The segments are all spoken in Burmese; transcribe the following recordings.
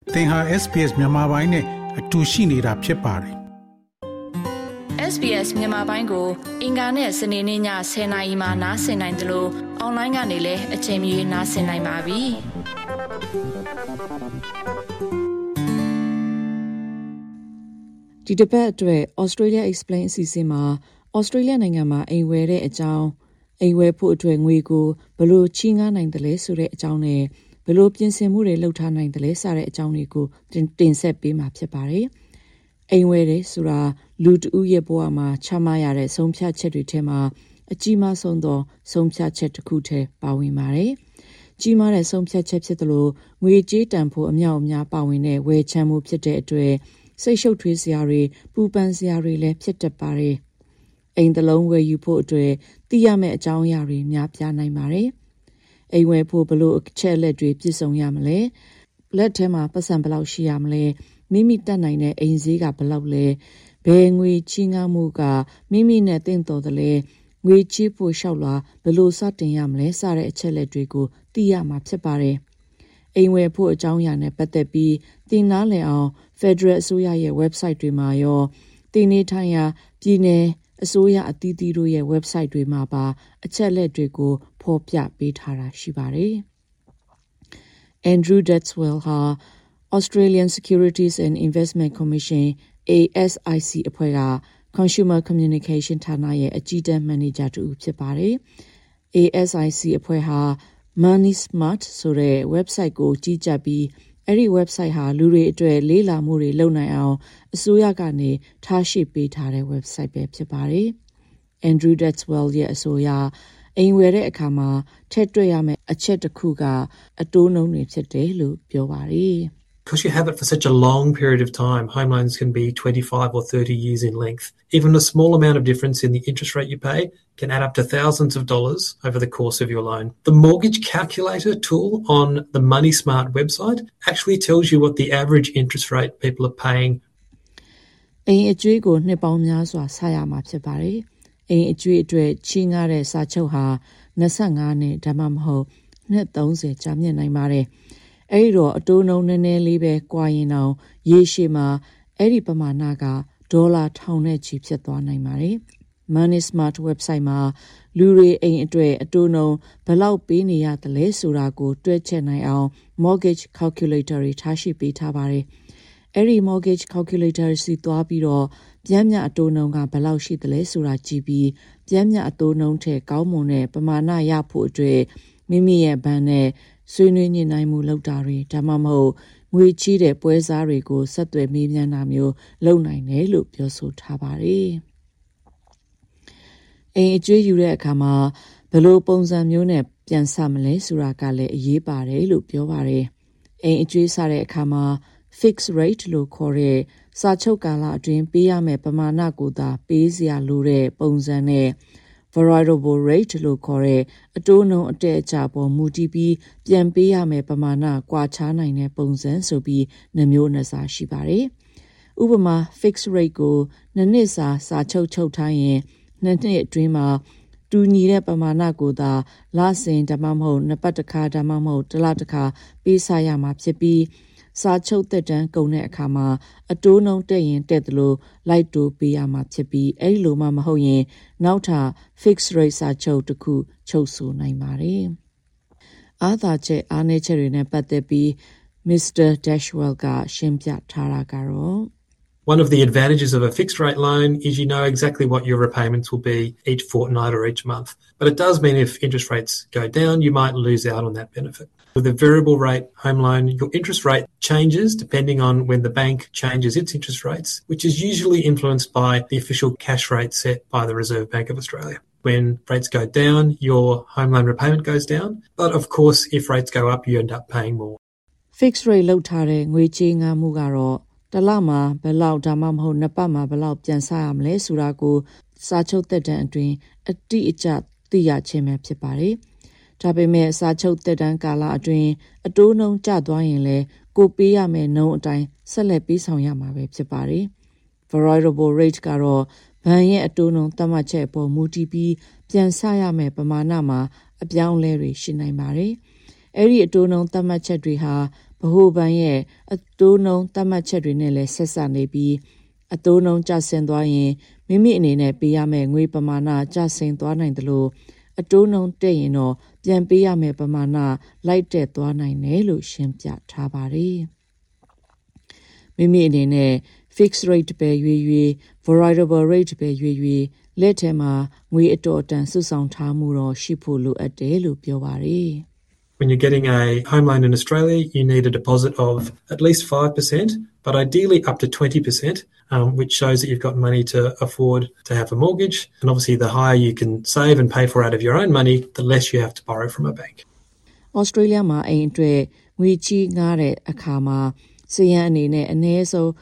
သင်ဟာ SPS မြန်မာပိုင်းနဲ့အတူရှိနေတာဖြစ်ပါတယ်။ SBS မြန်မာပိုင်းကိုအင်ကာနဲ့စနေနေ့ည10:00နာရီမှနားဆင်နိုင်တယ်လို့အွန်လိုင်းကနေလည်းအချိန်မီနားဆင်နိုင်ပါပြီ။ဒီတစ်ပတ်အတွက် Australia Explain အစီအစဉ်မှာ Australia နိုင်ငံမှာအိမ်ဝယ်တဲ့အကြောင်းအိမ်ဝယ်ဖို့အတွက်ငွေကိုဘယ်လိုချေးငှားနိုင်တယ်လဲဆိုတဲ့အကြောင်းနဲ့ဘယ်လိုပြင်ဆင်မှုတွေလုပ်ထားနိုင်တယ်လဲစတဲ့အကြောင်းတွေကိုတင်ဆက်ပေးမှာဖြစ်ပါတယ်။အိမ်ဝယ်တယ်ဆိုတာလူတဦးရဲ့ဘဝမှာချမှတ်ရတဲ့ဆုံးဖြတ်ချက်တွေထဲမှာအကြီးမားဆုံးသောဆုံးဖြတ်ချက်တစ်ခုထဲပါဝင်ပါတယ်။ကြီးမားတဲ့ဆုံးဖြတ်ချက်ဖြစ်သလိုငွေကြေးတန်ဖိုးအမြောက်အများပါဝင်တဲ့ဝယ်ချမ်းမှုဖြစ်တဲ့အတွက်စိတ်ရှုပ်ထွေးစရာတွေပူပန်စရာတွေလည်းဖြစ်တတ်ပါတယ်။အိမ်တစ်လုံးဝယ်ယူဖို့အတွက်သိရမယ့်အကြောင်းအရာတွေများပြားနိုင်ပါတယ်။အိမ်ဝယ်ဖို့ဘလို့အချက်လက်တွေပြည့်စုံရမလဲလက်ထဲမှာပတ်စံဘယ်လောက်ရှိရမလဲမိမိတတ်နိုင်တဲ့အိမ်ဈေးကဘယ်လောက်လဲဘယ်ငွေချေးငှားမှုကမိမိနဲ့တင့်တော်တယ်လဲငွေချေးဖို့လျှောက်လာဘယ်လိုစတင်ရမလဲစတဲ့အချက်လက်တွေကိုသိရမှာဖြစ်ပါတယ်။အိမ်ဝယ်ဖို့အကြောင်းအရာနဲ့ပတ်သက်ပြီးသင်နားလည်အောင် Federal အစိုးရရဲ့ website တွေမှာရောသင်နေထိုင်ရာပြည်နယ်အစိုးရအသီးသီးတို့ရဲ့ website တွေမှာပါအချက်လက်တွေကိုဖော်ပြပေးထားတာရှိပါတယ်။ Andrew Datswell ဟာ Australian Securities and Investment Commission ASIC အဖွဲ့က Consumer Communication ဌာနရဲ့အကြီးတန်းမန်နေဂျာတူဖြစ်ပါတယ်။ ASIC အဖွဲ့ဟာ Money Smart ဆိုတဲ့ website ကိုကြီးကြပ်ပြီးအဲ့ဒီ website ဟာလူတွေအတွက်လေးလာမှုတွေလုပ်နိုင်အောင်အစိုးရကနေထားရှိပေးထားတဲ့ website ပဲဖြစ်ပါတယ်။ Andrew Datswell ရဲ့အဆိုအရအိမ်ဝယ်တဲ့အခါမှာထည့်တွက်ရမယ့်အချက်တစ်ခုကအတိုးနှုန်းတွေဖြစ်တယ်လို့ပြောပါတယ်။ Because you have it for such a long period of time, home loans can be 25 or 30 years in length. Even a small amount of difference in the interest rate you pay can add up to thousands of dollars over the course of your loan. The mortgage calculator tool on the Money Smart website actually tells you what the average interest rate people are paying. အိမ်အကျွေးကိုနှစ်ပေါင်းများစွာဆရမှာဖြစ်ပါတယ်။အိမ်အကျွေးအတွက်ချေးငှားတဲ့စာချုပ်ဟာ25နှစ်ဒါမှမဟုတ်နှစ်30ကြာမြင့်နိုင်ပါတယ်။အဲ့ဒီတော့အတိုးနှုန်းနည်းနည်းလေးပဲကွာရင်တော့ရေရှည်မှာအဲ့ဒီပမာဏကဒေါ်လာထောင်နဲ့ချီဖြစ်သွားနိုင်ပါတယ်။ Money Smart website မှာလူတွေအိမ်အတွက်အတိုးနှုန်းဘယ်လောက်ပေးနေရတယ်လဲဆိုတာကိုတွက်ချက်နိုင်အောင် mortgage calculator တွေထားရှိပေးထားပါတယ်။အဲ့ဒီ mortgage calculator စီသွားပြီးတော့ပြမ်းမြအတိုးနှုန်းကဘယ်လောက်ရှိသလဲဆိုတာကြည့်ပြီးပြမ်းမြအတိုးနှုန်းထက်ကောင်းမွန်တဲ့ပမာဏရဖို့အတွက်မိမိရဲ့ဘဏ်နဲ့ဆွေးနွေးညှိနှိုင်းမှုလုပ်တာတွေဒါမှမဟုတ်ငွေချေးတဲ့ပွဲစားတွေကိုဆက်သွယ်မေးမြန်းတာမျိုးလုပ်နိုင်တယ်လို့ပြောဆိုထားပါတယ်။အိမ်အကျွေးယူတဲ့အခါမှာဘယ်လိုပုံစံမျိုးနဲ့ပြန်ဆမလဲဆိုတာကလည်းအရေးပါတယ်လို့ပြောပါတယ်။အိမ်အကျွေးဆတဲ့အခါမှာ fixed rate လို့ခေါ်တဲ့စာချုပ်ကာလအတွင်းပေးရမယ့်ပမာဏကိုသာပေးစရာလိုတဲ့ပုံစံနဲ့variable rate လို့ခေါ်တဲ့အတိုးနှုန်းအတက်အကျပေါ်မူတည်ပြီးပြန်ပေးရမယ့်ပမာဏကွာခြားနိုင်တဲ့ပုံစံဆိုပြီးနှမျိုးနှစ်စားရှိပါတယ်။ဥပမာ fixed rate ကို2နှစ်စာချုပ်ထားရင်2နှစ်အတွင်းမှာတူညီတဲ့ပမာဏကိုသာလစဉ်ဒါမှမဟုတ်နှစ်ပတ်တစ်ခါဒါမှမဟုတ်တစ်လတစ်ခါပေးစားရမှာဖြစ်ပြီးစာချုပ်သက်တမ်းကုန်တဲ့အခါမှာအတိုးနှုန်းတက်ရင်တက်သလိုလိုက်တိုးပေးရမှာဖြစ်ပြီးအဲ့လိုမှမဟုတ်ရင်နောက်ထပ် fixed rate စာချုပ်တစ်ခုချုပ်ဆိုနိုင်ပါတယ်။အားသာချက်အားနည်းချက်တွေနဲ့ပတ်သက်ပြီး Mr. Dashwell ကရှင်းပြထားတာကတော့ One of the advantages of a fixed rate loan is you know exactly what your repayments will be each fortnight or each month. But it does mean if interest rates go down, you might lose out on that benefit. With a variable rate home loan, your interest rate changes depending on when the bank changes its interest rates, which is usually influenced by the official cash rate set by the Reserve Bank of Australia. When rates go down, your home loan repayment goes down. But of course, if rates go up, you end up paying more. Fixed rate လောက်ထားတဲ့ငွေချေးငှားမှုကတော့တလမှာဘယ်လောက်ဒါမှမဟုတ်နှစ်ပတ်မှာဘယ်လောက်ပြန်ဆရမလဲဆိုတာကိုစာချုပ်သက်တမ်းအတွင်းအတိအကျသိရခြင်းပဲဖြစ်ပါတယ်။ဒါပေမဲ့စာချုပ်သက်တမ်းကာလအတွင်းအတိုးနှုန်းကျသွားရင်လည်းကိုပေးရမယ့်နှုန်းအတိုင်းဆက်လက်ပေးဆောင်ရမှာပဲဖြစ်ပါတယ်။ variable rate ကတော့ဘဏ်ရဲ့အတိုးနှုန်းသတ်မှတ်ချက်အပေါ်မူတည်ပြီးပြန်ဆရမယ့်ပမာဏမှာအပြောင်းအလဲတွေရှိနိုင်ပါတယ်။အဲ့ဒီအတိုးနှုန်းသတ်မှတ်ချက်တွေဟာဗဟိုဘဏ်ရဲ့အတိုးနှုန်းသတ်မှတ်ချက်တွေနဲ့လည်းဆက်စပ်နေပြီးအတိုးနှုန်းကျဆင်းသွားရင်မိမိအနေနဲ့ပေးရမယ့်ငွေပမာဏကျဆင်းသွားနိုင်တယ်လို့အတိုးနှုန်းတက်ရင်တော့ပြန်ပေးရမယ့်ပမာဏလိုက်တက်သွားနိုင်တယ်လို့ရှင်းပြထားပါတယ်။မိမိအနေနဲ့ fixed rate ပဲရွေး variable rate ပဲရွေးလက်ထဲမှာငွေအတော်အတန်စုဆောင်ထားမှုတော့ရှိဖို့လိုအပ်တယ်လို့ပြောပါတယ်။ When you're getting a home loan in Australia, you need a deposit of at least 5%, but ideally up to 20%, which shows that you've got money to afford to have a mortgage. And obviously, the higher you can save and pay for out of your own money, the less you have to borrow from a bank. Australia မှာအိမ်အတွက်ငွေချေးငှားတဲ့အခါမှာစရန်အနေနဲ့အနည်းဆုံး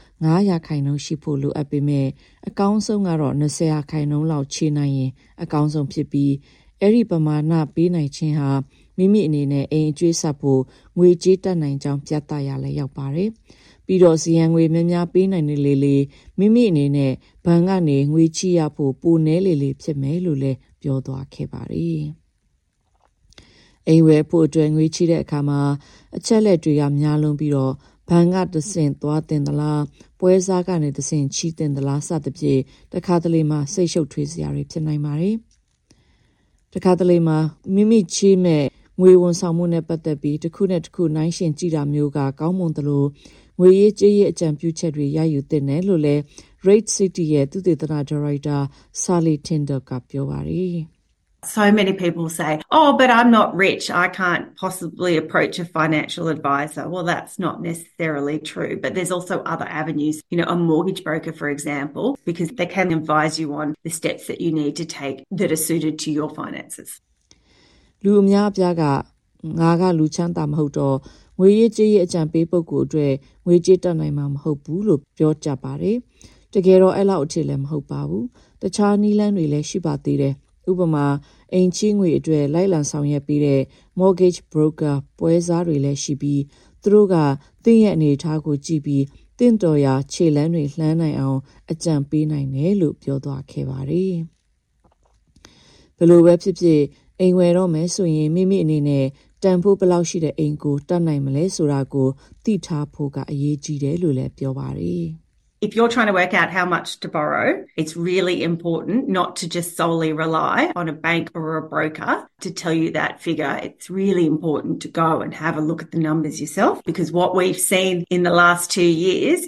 9%ရှိဖို့လိုအပ်ပေမဲ့အကောင်းဆုံးကတော့20%လောက်ချေးနိုင်ရင်အကောင်းဆုံးဖြစ်ပြီးအဲ့ဒီပမာဏပေးနိုင်ခြင်းဟာမိမိအနေနဲ့အိမ်အကျွေးဆက်ဖို့ငွေကြေးတက်နိုင်ကြောင်းပြသရလဲရောက်ပါတယ်။ပြီးတော့စီယံငွေများများပေးနိုင်နေလေမိမိအနေနဲ့ဘဏ်ကနေငွေချေးရဖို့ပိုနည်းလေဖြစ်မယ်လို့လည်းပြောသွားခဲ့ပါတယ်။အိမ်ဝယ်ဖို့အတွက်ငွေချေးတဲ့အခါမှာအချက်လက်တွေကများလွန်းပြီးတော့ဘဏ်ကတဆင့်သွားတင်သလားပွဲစားကနေတဆင့်ချီးတင်သလားစသဖြင့်တခါတလေမှာစိတ်ရှုပ်ထွေးစရာတွေဖြစ်နိုင်ပါတယ်။တခါတလေမှာမိမိချေးမဲ့ငွေဝန်ဆောင်မှုနဲ့ပတ်သက်ပြီးတစ်ခုနဲ့တစ်ခုနိုင်ရှင်ကြည့်တာမျိုးကကောင်းမွန်သလိုငွေရေးကြေးရေးအကြံပြုချက်တွေရယူသင့်တယ်လို့လည်း Rate City ရဲ့သုတေသနဒါရိုက်တာ Sally Tinder ကပြောပါတယ်။ So many people say, oh, but I'm not rich. I can't possibly approach a financial advisor. Well, that's not necessarily true. But there's also other avenues, a mortgage broker, for example, because they can advise you on the steps that you need to take that are suited to your finances. လူအများအပြားကငါကလူချမ်းသာမဟုတ်တော့ငွေရေးကြေးရေးအကြံပေးပုဂ္ဂိုလ်အတွက်ငွေကြေးတက်နိုင်မှာမဟုတ်ဘူးလို့ပြောကြပါတယ်။တကယ်တော့အဲ့လောက်အထည်လည်းမဟုတ်ပါဘူး။တခြားနည်းလမ်းတွေလည်းရှိပါသေးတယ်။ဥပမာအိမ်ချေးငွေအတွက်လိုက်လံဆောင်ရွက်ပေးတဲ့ mortgage broker ပွဲစားတွေလည်းရှိပြီးသူတို့ကသင်ရဲ့အနေအထားကိုကြည့်ပြီးတင့်တော်ရာခြေလမ်းတွေလှမ်းနိုင်အောင်အကြံပေးနိုင်တယ်လို့ပြောသွားခဲ့ပါတယ်။ဘယ်လိုပဲဖြစ်ဖြစ်အိမ်ဝယ်တော့မယ်ဆိုရင်မိမိအနေနဲ့တန်ဖိုးဘယ်လောက်ရှိတဲ့အိမ်ကိုတတ်နိုင်မလဲဆိုတာကိုသိထားဖို့ကအရေးကြီးတယ်လို့လည်းပြောပါတယ်။ If you're trying to work out how much to borrow, it's really important not to just solely rely on a bank or a broker to tell you that figure. It's really important to go and have a look at the numbers yourself because what we've seen in the last 2 years,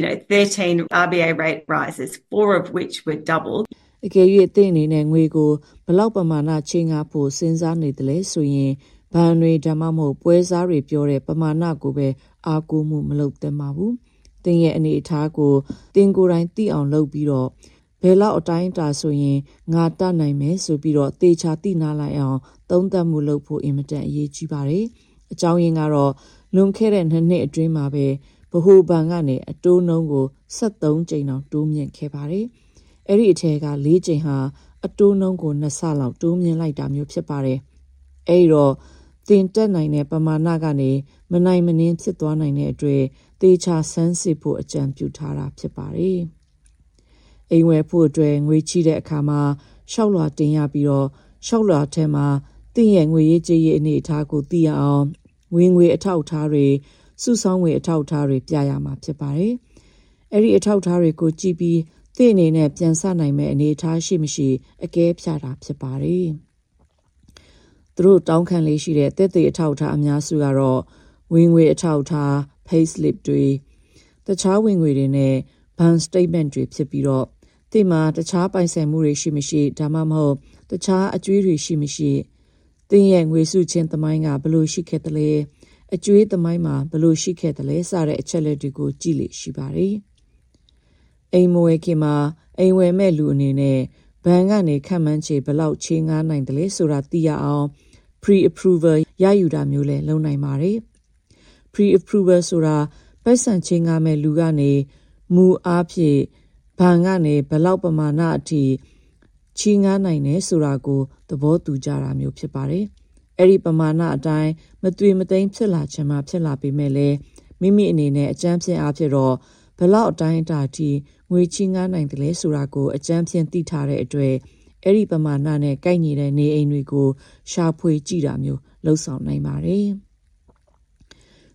13 RBA rate rises, 4 of which were doubled. အကယ်၍သင်အနေနဲ့ငွေကိုဘလောက်ပမာဏချေးငှားဖို့စဉ်းစားနေတယ်လဲဆိုရင်ဘဏ်တွေဒါမှမဟုတ်ပွဲစားတွေပြောတဲ့ပမာဏကိုပဲအားကိုးမှုမလုပ်သင့်ပါဘူး။သင်ရဲ့အနေအထားကိုသင်ကိုယ်တိုင်သိအောင်လုပ်ပြီးတော့ဘယ်လောက်အတိုင်းအတာဆိုရင်ငါတတ်နိုင်မယ်ဆိုပြီးတော့သေချာသိနာလိုက်အောင်သုံးသပ်မှုလုပ်ဖို့အင်မတန်အရေးကြီးပါတယ်။အကြောင်းရင်းကတော့လွန်ခဲ့တဲ့2နှစ်အတွင်းမှာပဲဗဟိုဘဏ်ကနေအတိုးနှုန်းကို73ကြိမ်တောင်တိုးမြင့်ခဲ့ပါတယ်။အဲ့ဒီအထက်က4ကြိမ်ဟာအတိုးနှုန်းကို2ဆလောက်တိုးမြင့်လိုက်တာမျိုးဖြစ်ပါတယ်။အဲ့တော့သင်တက်နိုင်တဲ့ပမာဏကနေမနိုင်မနှင်းဖြစ်သွားနိုင်တဲ့အတွက်သေချာဆန်းစစ်ဖို့အကြံပြုထားတာဖြစ်ပါတယ်။အိမ်ဝယ်ဖို့အတွက်ငွေချေးတဲ့အခါမှာရှောက်လွှာတင်ရပြီးတော့ရှောက်လွှာထဲမှာသင်ရဲ့ငွေရေးကြေးရေးအနေအထားကိုသိရအောင်ဝင်ငွေအထောက်အထားတွေစုဆောင်းငွေအထောက်အထားတွေပြရမှာဖြစ်ပါတယ်။အဲ့ဒီအထောက်အထားတွေကိုကြည့်ပြီးသင်အနေနဲ့ပြန်ဆနိုင်မဲ့အနေအထားရှိမရှိအကဲဖြတ်တာဖြစ်ပါတယ်။သူတို့တောင်းခံလေးရှိတဲ့သက်သေအထောက်အထားအများစုကတော့ဝင်ငွေအထောက်အထား pay slip တွေတခြားဝင်ငွေတွေနဲ့ bank statement တွေဖြစ်ပြီးတော့ဒီမှာတခြားပိုင်ဆိုင်မှုတွေရှိမရှိဒါမှမဟုတ်တခြားအကျွေးတွေရှိမရှိသင်ရဲ့ငွေစုချင်းသမိုင်းကဘယ်လိုရှိခဲ့သလဲအကျွေးသမိုင်းမှာဘယ်လိုရှိခဲ့သလဲစတဲ့အချက်လက်တွေကိုကြည့်လေရှိပါတယ်။အိမ်မွေးခင်မှာအိမ်ဝယ်မဲ့လူအနေနဲ့ဘဏ်ကနေခန့်မှန်းခြေဘယ်လောက်ချေးငှားနိုင်တယ်လဲဆိုတာသိရအောင် pre-approval ရယူတာမျိုးလည်းလုပ်နိုင်ပါတယ်။ pre-approval ဆိုတာပိုက်ဆံချေးငှားမဲ့လူကနေမူအားဖြင့်ဘဏ်ကနေဘယ်လောက်ပမာဏအထိချေးငှားနိုင်တယ်ဆိုတာကိုသဘောတူကြတာမျိုးဖြစ်ပါတယ်။အဲ့ဒီပမာဏအတိုင်းမသွေမသိမ်းဖြစ်လာချင်မှဖြစ်လာပေမဲ့လည်းမိမိအနေနဲ့အကြမ်းဖျင်းအားဖြင့်တော့ဘယ်လောက်အတိုင်းအတာအထိငွေချေးငှားနိုင်တယ်လဲဆိုတာကိုအကြမ်းဖျင်းသိထားတဲ့အတွက်အဲ့ဒီပမာဏနဲ့ကိုက်ညီတဲ့နေအိမ်တွေကိုရှာဖွေကြည့်တာမျိုးလှုပ်ဆောင်နိုင်ပါတယ်။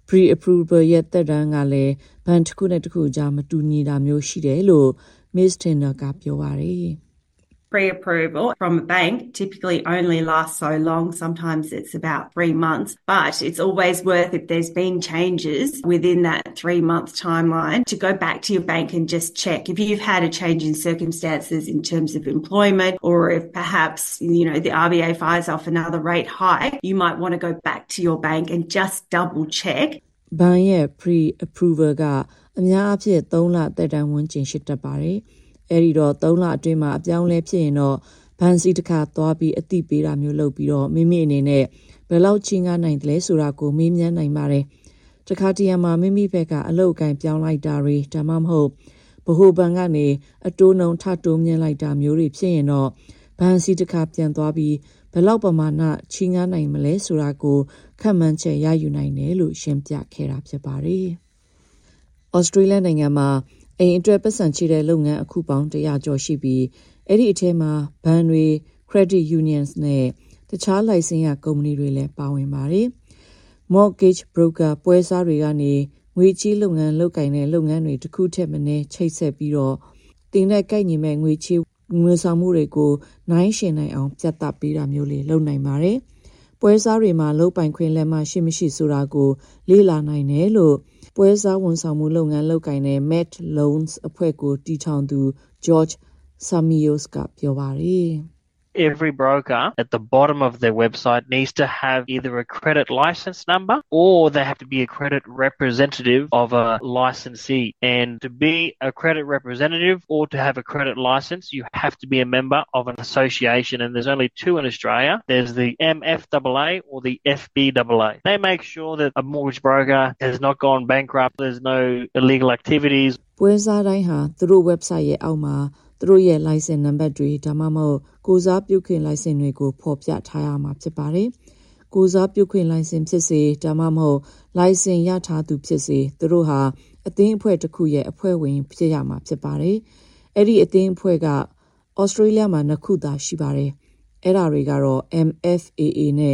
pre-approval ရဲ့သက်တမ်းကလည်းဘဏ်တစ်ခုနဲ့တစ်ခုကြားမတူညီတာမျိုးရှိတယ်လို့ Ms. Tanner ကပြောပါတယ် Pre-approval from a bank typically only lasts so long. Sometimes it's about 3 months, but it's always worth, if there's been changes within that 3-month timeline, to go back to your bank and just check. If you've had a change in circumstances in terms of employment, or if perhaps, the RBA fires off another rate hike, you might want to go back to your bank and just double check. ဘဏ်ရဲ့ pre-approval ကအများအပြား3လသက်တမ်းဝန်းကျင်ရှိတတ်ပါတယ်အဲ့ဒီတော့3လအတွင်းမှာအပြောင်းလဲဖြစ်ရင်တော့ဘဏ်စီတစ်ခါသွားပြီးအသိပေးတာမျိုးလုပ်ပြီးတော့မိမိအနေနဲ့ဘယ်လောက်ချင်းကားနိုင်တယ်လဲဆိုတာကိုမေးမြန်းနိုင်ပါတယ်တခါတရံမှာမိမိဘက်ကအလုပ်အကင်ပြောင်းလိုက်တာတွေဒါမှမဟုတ်ဗဟိုဘဏ်ကနေအတိုးနှုန်းထတိုးမြင့်လိုက်တာမျိုးတွေဖြစ်ရင်တော့ဘဏ်စီတစ်ခါပြန်သွားပြီးဘယ်လောက်ပမာဏချင်းကားနိုင်မလဲဆိုတာကိုခန့်မှန်းချက်ရယူနိုင်တယ်လို့ရှင်းပြခဲ့တာဖြစ်ပါတယ်ဩစတြေးလျနိုင်ငံမှာအိမ်အတွက်ပတ်စံချတဲ့လုပ်ငန်းအခုပေါင်း100ကျော်ရှိပြီးအဲ့ဒီအထဲမှာဘဏ်တွေ credit unions နဲ့တခြား license ရကုမ္ပဏီတွေလည်းပါဝင်ပါတယ် mortgage broker ပွဲစားတွေကနေငွေချေးလုပ်ငန်းလုပ်ကိုင်တဲ့လုပ်ငန်းတွေတစ်ခုထက်မနည်းချိတ်ဆက်ပြီးတော့တင်တဲ့ကိုက်ညီမဲ့ငွေချေးငွေဆောင်မှုတွေကိုနိုင်ရှင်နိုင်အောင်ပြတ်သားပေးတာမျိုးလေးလုပ်နိုင်ပါတယ်ပွဲစားတွေမှာလုပ်ပိုင်ခွင့်လက်မှရှိမရှိဆိုတာကိုလေ့လာနိုင်တယ်လို့ပွဲစားဝန်ဆောင်မှုလုပ်ငန်းလုပ်ကိုင်တဲ့ Met Loans အဖွဲ့ကိုတည်ထောင်သူ George Samios ကပြောပါတယ် Every broker at the bottom of their website needs to have either a credit license number or they have to be a credit representative of a licensee. And to be a credit representative or to have a credit license, you have to be a member of an association. And there's only 2 in Australia. There's the MFAA or the FBAA. They make sure that a mortgage broker has not gone bankrupt. There's no illegal activities. ပွဲစားတိုင်းဟာသူတို့ website ရဲ့အောက်မှာသူတို့ရဲ့ license number တွေဒါမှမဟုတ်ကိုစားပြုခွင့် license တွေကိုဖော်ပြထားရမှာဖြစ်ပါတယ်။ကိုစားပြုခွင့် license ဖြစ်စေဒါမှမဟုတ် license ရထားသူဖြစ်စေသူတို့ဟာအသင်းအဖွဲ့တစ်ခုရဲ့အဖွဲ့ဝင်ဖြစ်ရမှာဖြစ်ပါတယ်။အဲ့ဒီအသင်းအဖွဲ့က Australia မှာ2ခုသာရှိပါတယ်။အဲ့ဒါတွေကတော့ MFAA နဲ့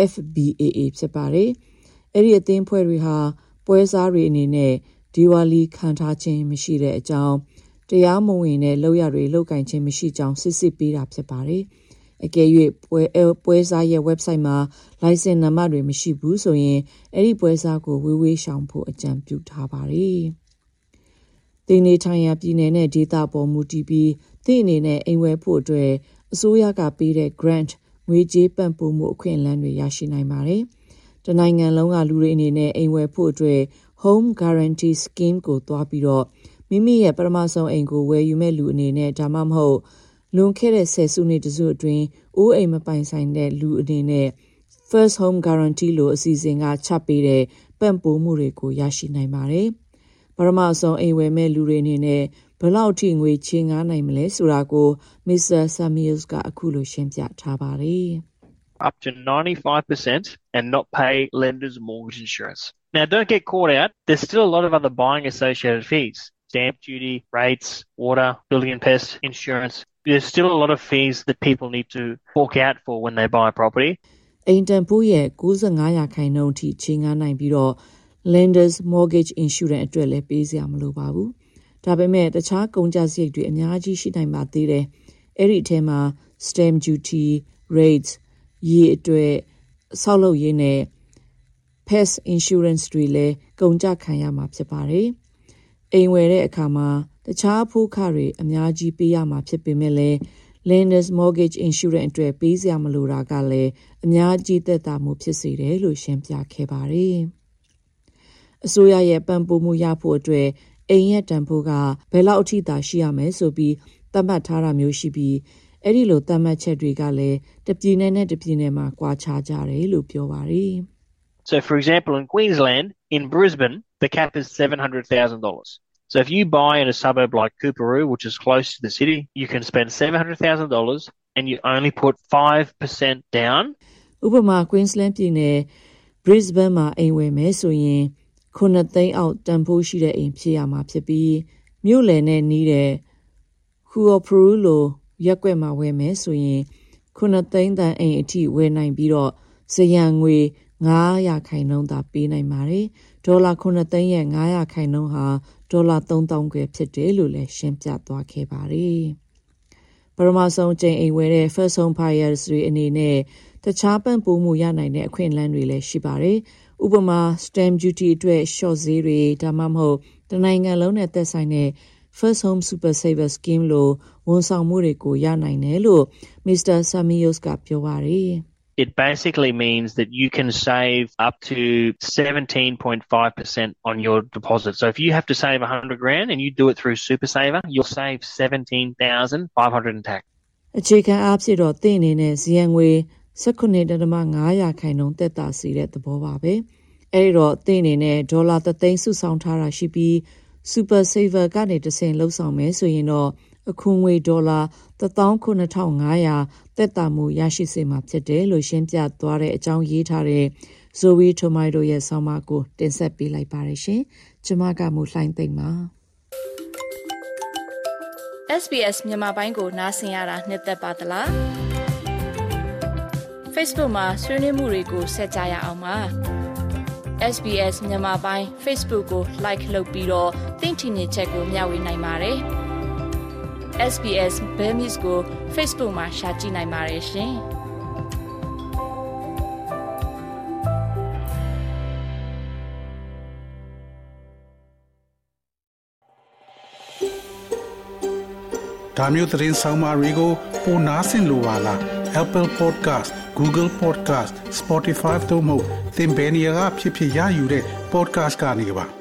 FBAA ဖြစ်ပါတယ်။အဲ့ဒီအသင်းအဖွဲ့တွေဟာပွဲစားတွေအနေနဲ့ဒီဝါလီခံထားခြင်းမရှိတဲ့အကြောင်းတရားမဝင်တဲ့လောက်ရတွေလောက်ကင်ခြင်းမရှိကြောင်းစစ်ပေးတာဖြစ်ပါတယ်။အကယ်၍ပွဲစားရဲ့ website မှာ license number တွေမရှိဘူးဆိုရင်အဲ့ဒီပွဲစားကိုဝေးရှောင်ဖို့အကြံပြုထားပါတယ်။တင်နေထိုင်ရာပြည်နယ်နဲ့ဒေသပေါ်မူတည်ပြီးသင်အနေနဲ့အိမ်ဝယ်ဖို့အတွက်အစိုးရကပေးတဲ့ grant ငွေကြေးပံ့ပိုးမှုအခွင့်အလမ်းတွေရရှိနိုင်ပါတယ်။တနိုင်ငံလုံးကလူတွေအနေနဲ့အိမ်ဝယ်ဖို့အတွက် home guarantee scheme ကိုတွားပြီးတော့မိမိရဲ့ပထမဆုံးအိမ်ကိုဝယ်ယူမဲ့လူအနေနဲ့ဒါမှမဟုတ်လွန်ခဲ့တဲ့10စုနှစ်တစုအတွင်းအိုးအိမ်မပိုင်ဆိုင်တဲ့လူအနေနဲ့ first home guarantee လို့အစီအစဉ်ကချပေးတဲ့ပံ့ပိုးမှုတွေကိုရရှိနိုင်ပါတယ်။ပထမဆုံးအိမ်ဝယ်မဲ့လူတွေအနေနဲ့ဘယ်လောက်ထိငွေချင်းကားနိုင်မလဲဆိုတာကို Mr. Samios ကအခုလိုရှင်းပြထားပါတယ်။ Up to 95% and not pay lenders mortgage insurance. Now, don't get caught out. There's still a lot of other buying associated fees. Stamp duty, rates, water, building and pest insurance. There's still a lot of fees that people need to fork out for when they buy a property. အိမ်တန်ဖိုးရဲ့95%ထိချင်းကားနိုင်ပြီးတော့ lenders mortgage insurance အတွက်လည်းပေးစရာမလိုပါဘူး။ဒါပေမဲ့တခြားကုန်ကျစရိတ်တွေအများကြီးရှိနိုင်ပါသေးတယ်။အဲ့ဒီအထဲမှာ stamp duty, rates, ရေအတွက်ဆောက်လုပ်ရေးနဲ့ pest insurance တွေလည်းကုန်ကျခံရမှာဖြစ်ပါတယ်။အိမ်ဝယ်တဲ့အခါမှာတခြားဖိုးခတွေအများကြီးပေးရမှာဖြစ်ပေမဲ့လည်း lenders mortgage insurance အတွက်ပေးစရာမလိုတာကလည်းအများကြီးသက်သာမှုဖြစ်စေတယ်လို့ရှင်းပြခဲ့ပါတယ်။အစိုးရရဲ့ပံ့ပိုးမှုရဖို့အတွက်အိမ်ရဲ့တန်ဖိုးကဘယ်လောက်အထိသာရှိရမယ်ဆိုပြီးသတ်မှတ်ထားတာမျိုးရှိပြီးအဲ့ဒီလိုသတ်မှတ်ချက်တွေကလည်းတစ်ပြည်နယ်နဲ့တစ်ပြည်နယ်မှာကွာခြားကြတယ်လို့ပြောပါတယ်။ So, for example, in Queensland, in Brisbane, the cap is $700,000. So if you buy in a suburb like Coorparoo, which is close to the city, you can spend $700,000 and you only put 5% down. ဥပမာ Queensland ပြည်နယ် Brisbane မှာအိမ်ဝယ်မယ်ဆိုရင်9သိန်းအောက်တန်ဖိုးရှိတဲ့အိမ်ဖြစ်ရမှာဖြစ်ပြီးမြို့လယ်နဲ့နီးတဲ့ Coorparoo လိုရက်ကွက်မှာဝယ်မယ်ဆိုရင်9သိန်းတန်အိမ်အထိဝယ်နိုင်ပြီးတော့ဇယံငွေ 9%သာပေးနိုင်ပါတယ်။ဒေါ်လာ9သိန်းရဲ့9%ဟာဒေါ်လာ3000ကျပ်ဖြစ်တယ်လို့လည်းရှင်းပြသွားခဲ့ပါတယ်။ပထမဆုံးချိန်အိမ်ဝယ်တဲ့ first home buyers တွေအနေနဲ့တခြားပံ့ပိုးမှုရနိုင်တဲ့အခွင့်အလမ်းတွေလည်းရှိပါတယ်။ဥပမာ stamp duty အတွက် short ဈေးတွေဒါမှမဟုတ်တနိုင်ငံလုံးနဲ့သက်ဆိုင်တဲ့ First Home Super Saver Scheme လို့ဝန်ဆောင်မှုတွေကိုရနိုင်တယ်လို့ Mr. Samios ကပြောပါတယ်။ It basically means that you can save up to 17.5% on your deposit. So if you have to save $100,000 and you do it through Super Saver, you'll save $17,500 in tax. အခြေခံအားဖြင့်တော့သင်အနေနဲ့ဇီယံငွေ 19.5% သက်သာစေတဲ့သဘောပါပဲ။အဲဒီတော့သင်အနေနဲ့ဒေါ်လာ3သိန်းစုဆောင်ထားတာရှိပြီးSuper Saver ကနေတစ်ဆင့်လှုပ်ဆောင်မယ်ဆိုရင်တော့အခုငွေဒေါ်လာ19500သက်သာမှုရရှိစေမှာဖြစ်တယ်လို့ရှင်းပြသွားတဲ့အကြောင်းရေးထားတဲ့ Zoe Tomato ရဲ့ဆောင်းပါးကိုတင်ဆက်ပေးလိုက်ပါရရှင်။ကျွန်မကမူလှိုင်းသိမ့်ပါ SBS မြန်မာပိုင်းကိုနားဆင်ရတာနှစ်သက်ပါတလား Facebook မှာဆွေးနွေးမှုတွေကိုဆက်ကြရအောင်ပါSBS မြန်မာပိုင်း Facebook ကို like လုပ်ပြီးတော့သင်ချင်တဲ့ချက်ကိုမျှဝေနိုင်ပါတယ်။ SBS Burmese ကို Facebook မှာ share ကြည့်နိုင်ပါတယ်ရှင်။ဒါမျိုးသတင်းဆောင်မတွေကိုပိုနားဆင်လိုပါလား Apple Podcast, Google Podcast, Spotify တို့မှာသင်ပင်ရာဖြစ်ဖြစ်ရယူတဲ့ podcast ကနေပါ